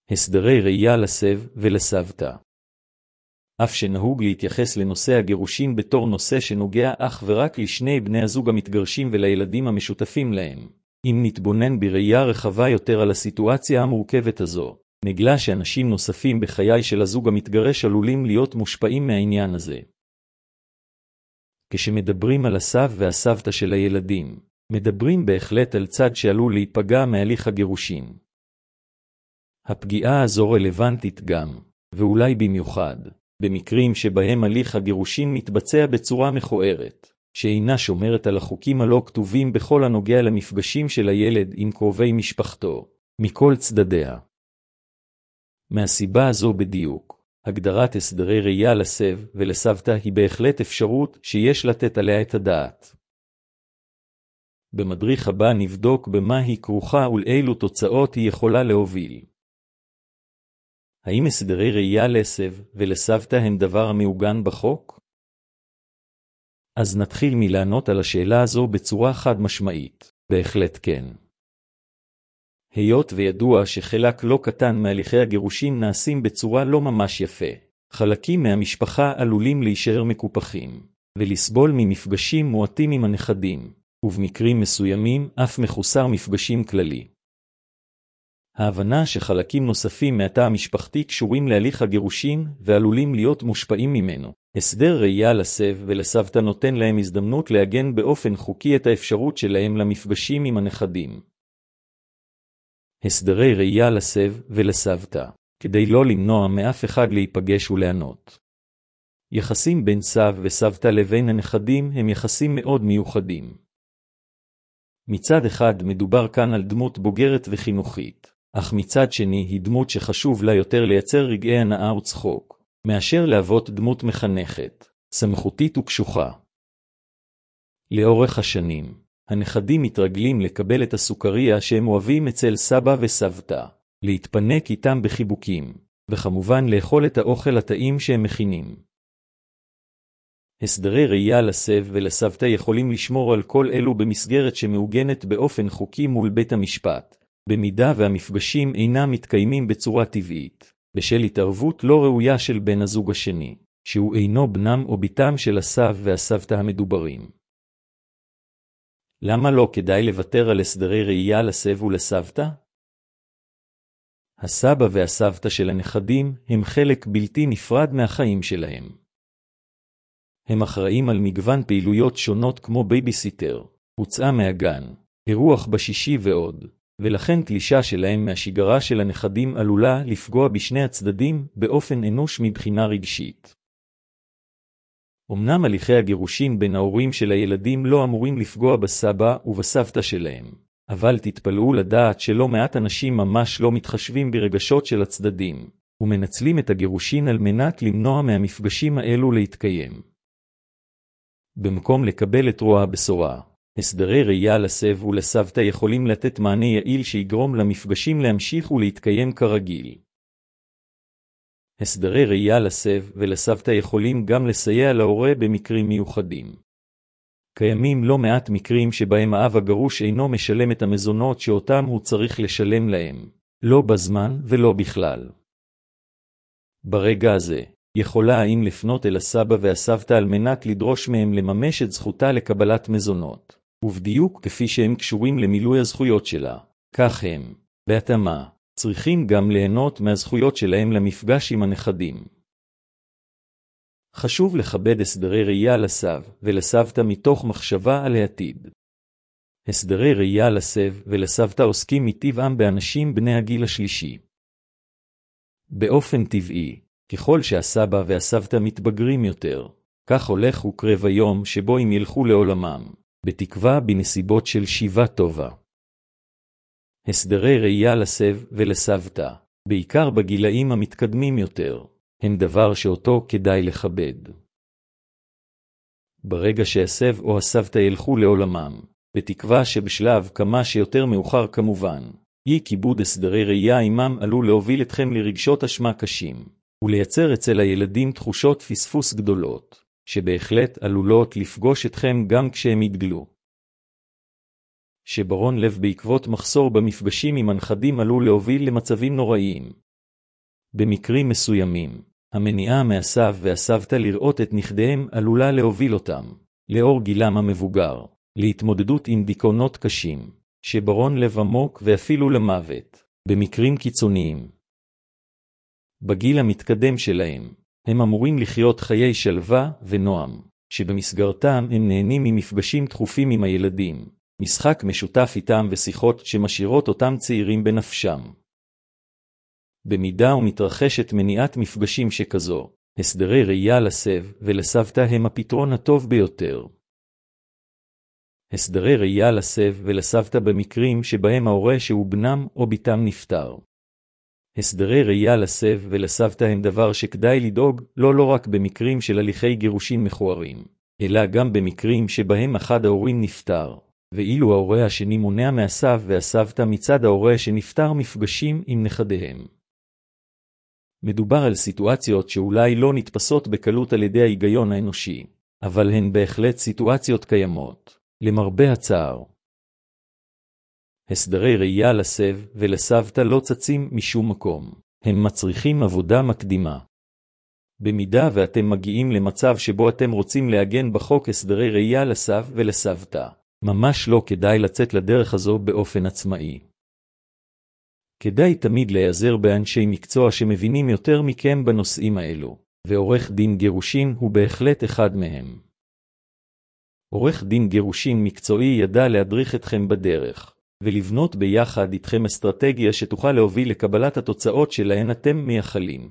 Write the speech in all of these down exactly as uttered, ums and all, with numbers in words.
הסדרי ראייה לסב ולסבתא. אף שנהוג להתייחס לנושא הגירושין בתור נושא שנוגע אך ורק לשני בני הזוג המתגרשים ולילדים המשותפים להם, אם נתבונן בראייה רחבה יותר על הסיטואציה המורכבת הזו, נגלה שאנשים נוספים בחיי של הזוג המתגרש עלולים להיות מושפעים מהעניין הזה. כשמדברים על הסב והסבתא של הילדים, מדברים בהחלט על צד שעלול להיפגע מהליך הגירושין. הפגיעה הזו רלוונטית גם, ואולי במיוחד, במקרים שבהם הליך הגירושין מתבצע בצורה מכוערת, שאינה שומרת על החוקים הלא כתובים בכל הנוגע למפגשים של הילד עם קרובי משפחתו, מכל צדדיה. מהסיבה הזו בדיוק, הגדרת הסדרי ראייה לסב ולסבתא היא בהחלט אפשרות שיש לתת עליה את הדעת. במדריך הבא נבדוק במה היא כרוכה ולאילו תוצאות היא יכולה להוביל. האם הסדרי ראייה לסב ולסבתא הם דבר המעוגן בחוק? אז נתחיל מלענות על השאלה הזו בצורה חד משמעית, בהחלט כן. היות וידוע שחלק לא קטן מהליכי הגירושין נעשים בצורה לא ממש יפה, חלקים מהמשפחה עלולים להישאר מקופחים, ולסבול ממפגשים מועטים עם הנכדים, ובמקרים מסוימים אף מחוסר מפגשים כללי. ההבנה שחלקים נוספים מהתא המשפחתי קשורים להליך הגירושין ועלולים להיות מושפעים ממנו. הסדר ראייה לסב ולסבתא נותן להם הזדמנות להגן באופן חוקי את האפשרות שלהם למפגשים עם הנכדים. הסדרי ראייה לסב ולסבתא, כדי לא למנוע מאף אחד להיפגש ולענות. יחסים בין סב וסבתא לבין הנכדים הם יחסים מאוד מיוחדים. מצד אחד מדובר כאן על דמות בוגרת וחינוכית, אך מצד שני היא דמות שחשוב לה יותר לייצר רגעי הנאה וצחוק, מאשר להוות דמות מחנכת, סמכותית וקשוחה. לאורך השנים, הנכדים מתרגלים לקבל את הסוכריה שהם אוהבים אצל סבא וסבתא, להתפנק איתם בחיבוקים, וכמובן לאכול את האוכל הטעים שהם מכינים. הסדרי ראייה לסב ולסבתא יכולים לשמור על כל אלו במסגרת שמעוגנת באופן חוקי מול בית המשפט, במידה והמפגשים אינם מתקיימים בצורה טבעית, בשל התערבות לא ראויה של בן הזוג השני, שהוא אינו בנם או ביתם של הסב והסבתא המדוברים. למה לא כדאי לוותר על הסדרי ראייה לסב ולסבתא? הסבא והסבתא של הנכדים הם חלק בלתי נפרד מהחיים שלהם. הם אחראים על מגוון פעילויות שונות כמו בייביסיטר, הוצאה מהגן, אירוח בשישי ועוד, ולכן תלישה שלהם מהשגרה של הנכדים עלולה לפגוע בשני הצדדים באופן אנוש מבחינה רגשית. אמנם הליכי הגירושין בין ההורים של הילדים לא אמורים לפגוע בסבא ובסבתא שלהם, אבל תתפלאו לדעת שלא מעט אנשים ממש לא מתחשבים ברגשות של הצדדים, ומנצלים את הגירושין על מנת למנוע מהמפגשים האלו להתקיים. במקום לקבל את רוע הבשורה, הסדרי ראייה לסב ולסבתא יכולים לתת מענה יעיל שיגרום למפגשים להמשיך ולהתקיים כרגיל. הסדרי ראייה לסב ולסבתא יכולים גם לסייע להורה במקרים מיוחדים. קיימים לא מעט מקרים שבהם האב הגרוש אינו משלם את המזונות שאותם הוא צריך לשלם להם, לא בזמן ולא בכלל. ברגע הזה, יכולה האם לפנות אל הסבא והסבתא על מנת לדרוש מהם לממש את זכותה לקבלת מזונות, ובדיוק כפי שהם קשורים למילוי הזכויות שלה, כך הם, בהתאמה, צריכים גם ליהנות מהזכויות שלהם למפגש עם הנכדים. חשוב לכבד הסדרי ראייה לסב ולסבתא מתוך מחשבה על העתיד. הסדרי ראייה לסב ולסבתא עוסקים מטבעם באנשים בני הגיל השלישי. באופן טבעי, ככל שהסבא והסבתא מתבגרים יותר, כך הולך וקרב היום שבו הם ילכו לעולמם, בתקווה בנסיבות של שיבה טובה. הסדרי ראייה לסב ולסבתא, בעיקר בגילאים המתקדמים יותר, הם דבר שאותו כדאי לכבד. ברגע שהסב או הסבתא ילכו לעולמם, בתקווה שבשלב כמה שיותר מאוחר כמובן, אי כיבוד הסדרי ראייה עמם עלול להוביל אתכם לרגשות אשמה קשים, ולייצר אצל הילדים תחושות פספוס גדולות, שבהחלט עלולות לפגוש אתכם גם כשהם יתגלו. שברון לב בעקבות מחסור במפגשים עם הנכדים עלול להוביל למצבים נוראיים, במקרים מסוימים, המניעה מהסב והסבתא לראות את נכדיהם עלולה להוביל אותם, לאור גילם המבוגר, להתמודדות עם דיכאונות קשים, שברון לב עמוק ואפילו למוות, במקרים קיצוניים. בגיל המתקדם שלהם, הם אמורים לחיות חיי שלווה ונועם, שבמסגרתם הם נהנים ממפגשים תכופים עם הילדים, משחק משותף איתם ושיחות שמשאירות אותם צעירים בנפשם. במידה ומתרחשת מניעת מפגשים שכזו, הסדרי ראייה לסב ולסבתא הם הפתרון הטוב ביותר. הסדרי ראייה לסב ולסבתא במקרים שבהם ההורה שהוא בנם או ביתם נפטר. הסדרי ראייה לסב ולסבתא הם דבר שכדאי לדאוג לא לא רק במקרים של הליכי גירושין מכוערים, אלא גם במקרים שבהם אחד ההורים נפטר, ואילו ההורה השני מונע מהסב והסבתא מצד ההורה שנפטר מפגשים עם נכדיהם. מדובר על סיטואציות שאולי לא נתפסות בקלות על ידי ההיגיון האנושי, אבל הן בהחלט סיטואציות קיימות, למרבה הצער. הסדרי ראייה לסב ולסבתא לא צצים משום מקום, הם מצריכים עבודה מקדימה. במידה ואתם מגיעים למצב שבו אתם רוצים לעגן בחוק הסדרי ראייה לסב ולסבתא, ממש לא כדאי לצאת לדרך הזו באופן עצמאי. כדאי תמיד להיעזר באנשי מקצוע שמבינים יותר מכם בנושאים האלו, ועורך דין גירושין הוא בהחלט אחד מהם. עורך דין גירושין מקצועי ידע להדריך אתכם בדרך, ולבנות ביחד איתכם אסטרטגיה שתוכל להוביל לקבלת התוצאות שלהן אתם מייחלים.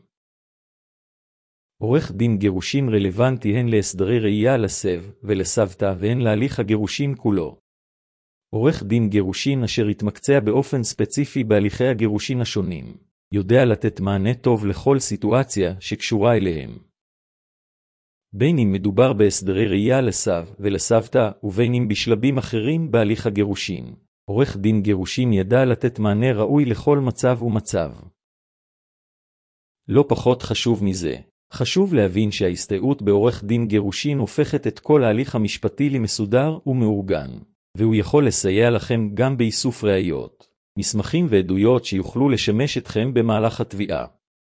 עורך דין גירושין רלוונטי הן להסדרי ראייה לסב ולסבתא והן להליך הגירושין כולו. עורך דין גירושין אשר יתמקצע באופן ספציפי בהליכי הגירושין השונים, יודע לתת מענה טוב לכל סיטואציה שקשורה אליהם. בין אם מדובר בהסדרי ראייה לסב ולסבתא ובין אם בשלבים אחרים בהליך הגירושין, עורך דין גירושין ידע לתת מענה ראוי לכל מצב ומצב. לא פחות חשוב מזה, חשוב להבין שההסתייעות בעורך דין גירושין הופכת את כל ההליך המשפטי למסודר ומאורגן, והוא יכול לסייע לכם גם באיסוף ראיות, מסמכים ועדויות שיוכלו לשמש אתכם במהלך התביעה.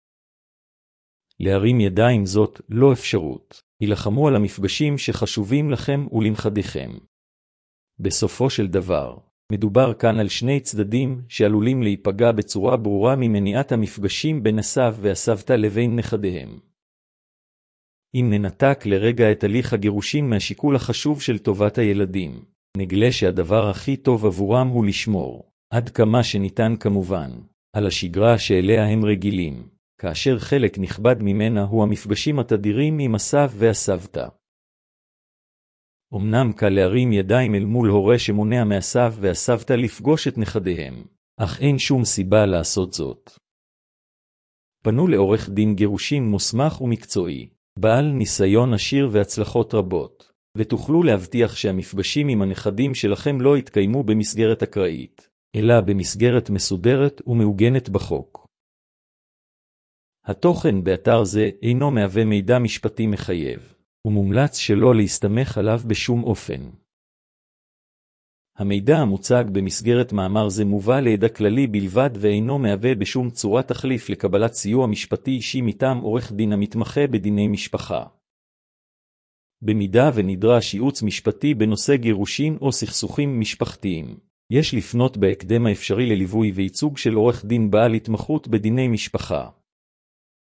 להרים ידיים זאת לא אפשרות, הילחמו על המפגשים שחשובים לכם ולנכדיכם. בסופו של דבר, מדובר כאן על שני צדדים שעלולים להיפגע בצורה ברורה ממניעת המפגשים בין הסב והסבתא לבין נכדיהם. אם ננתק לרגע את הליך הגירושין מהשיקול החשוב של טובת הילדים, נגלה שהדבר הכי טוב עבורם הוא לשמור, עד כמה שניתן כמובן, על השגרה שאליה הם רגילים, כאשר חלק נכבד ממנה הוא המפגשים התדירים עם הסב והסבתא. אמנם קל להרים ידיים אל מול הורה שמונע מהסב והסבתא לפגוש את נכדיהם, אך אין שום סיבה לעשות זאת. פנו לעורך דין גירושין מוסמך ומקצועי, בעל ניסיון עשיר והצלחות רבות, ותוכלו להבטיח שהמפגשים עם הנכדים שלכם לא יתקיימו במסגרת אקראית, אלא במסגרת מסודרת ומעוגנת בחוק. התוכן באתר זה אינו מהווה מידע משפטי מחייב, ומומלץ שלא להסתמך עליו בשום אופן. המידע המוצג במסגרת מאמר זה מובא לידע כללי בלבד ואינו מהווה בשום צורה תחליף לקבלת סיוע משפטי אישי מטעם עורך דין המתמחה בדיני משפחה. במידה ונדרש ייעוץ משפטי בנושא גירושין או סכסוכים משפחתיים, יש לפנות בהקדם האפשרי לליווי וייצוג של עורך דין בעל התמחות בדיני משפחה.